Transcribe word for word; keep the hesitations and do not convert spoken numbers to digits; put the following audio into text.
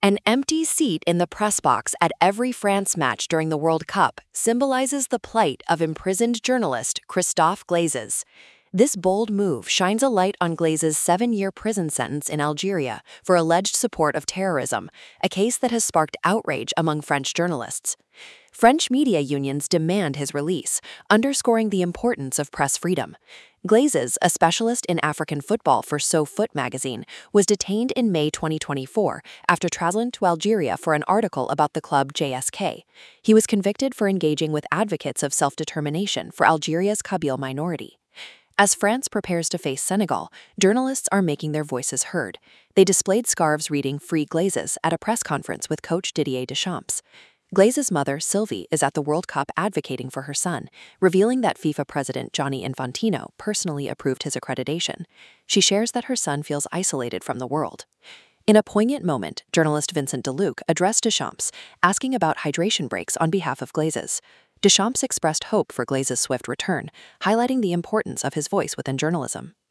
An empty seat in the press box at every France match during the World Cup symbolizes the plight of imprisoned journalist Christophe Glazes. This bold move shines a light on Glazes' seven-year prison sentence in Algeria for alleged support of terrorism, a case that has sparked outrage among French journalists. French media unions demand his release, underscoring the importance of press freedom. Glazes, a specialist in African football for So Foot magazine, was detained in May twenty twenty-four after traveling to Algeria for an article about the club J S K. He was convicted for engaging with advocates of self-determination for Algeria's Kabyle minority. As France prepares to face Senegal, journalists are making their voices heard. They displayed scarves reading "Free Glazes" at a press conference with coach Didier Deschamps. Glazes' mother, Sylvie, is at the World Cup advocating for her son, revealing that FIFA president Gianni Infantino personally approved his accreditation. She shares that her son feels isolated from the world. In a poignant moment, journalist Vincent Deluc addressed Deschamps, asking about hydration breaks on behalf of Glazes. Deschamps expressed hope for Glazes' swift return, highlighting the importance of his voice within journalism.